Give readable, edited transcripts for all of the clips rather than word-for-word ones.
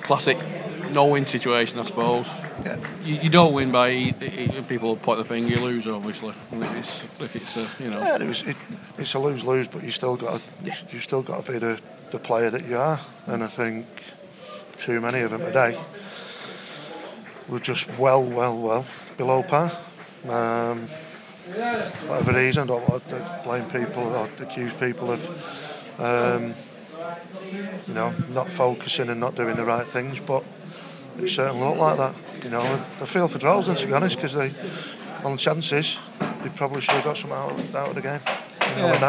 classic no-win situation, I suppose. Yeah. You don't win by people point the finger. You lose, obviously. If it's you know. Yeah, it's a lose-lose, but you still got to be the player that you are, and I think too many of them today were just well below par. Whatever reason, I don't want to blame people or accuse people of not focusing and not doing the right things, but it certainly looked like that. I feel for Droylsden, to be honest, because on chances they probably should have got something out of the game. And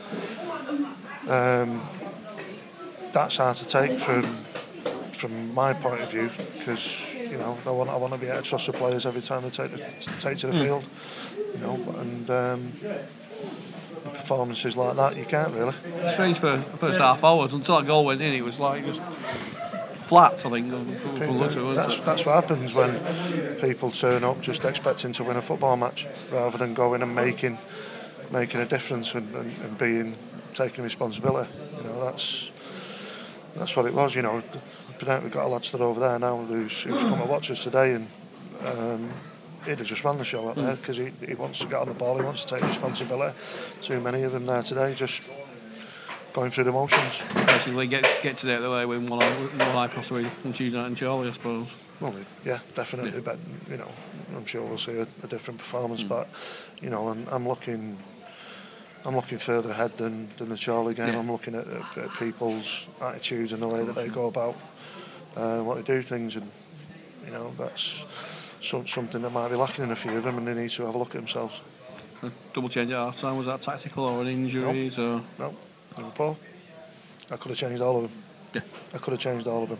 that's hard to take from my point of view, because I want to be able to trust the players every time they take to the field. And performances like that, you can't really. Strange for the first half hours until that goal went in. It was like just flat, I think. That's what happens when people turn up just expecting to win a football match rather than going and making a difference and taking responsibility. That's what it was. We've got a lad stood over there now who's come to watch us today, and he'd have just run the show up there because he wants to get on the ball, he wants to take responsibility. Too many of them there today just going through the motions. Basically, get to the other way with one eye possibly on Tuesday night in Chorley, I suppose. Well, yeah, definitely. Yeah. But I'm sure we'll see a different performance. But I'm looking further ahead than the Chorley game. Yeah. I'm looking at people's attitudes and the way that they go about what they do things, and that's something that might be lacking in a few of them, and they need to have a look at themselves. The double change at half time, was that tactical or an injury? No, Liverpool. I could have changed all of them. Yeah. I could have changed all of them.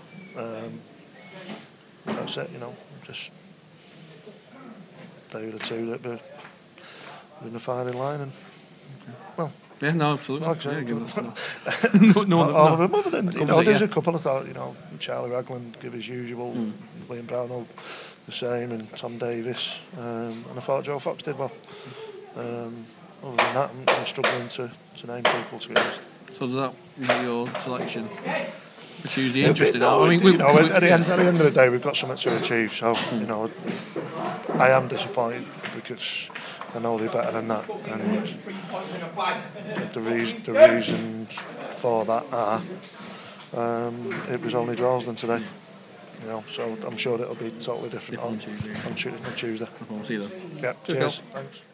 That's it, just they were the two that were in the firing line, and well. Yeah, no, absolutely. Like I said, no, all of them. Other than there's a couple I thought, Charlie Ragland give his usual, Liam Brownell the same, and Tom Davis, and I thought Joe Fox did well. Other than that, I'm struggling to name people, to be honest. So does that make your selection for Tuesday interesting? At the end of the day, we've got something to achieve. So I am disappointed because I know they're better than that, and the reasons for that are it was only Droylsden today. So I'm sure it'll be totally different on Tuesday. We'll see you then. Yeah, cheers. Thanks.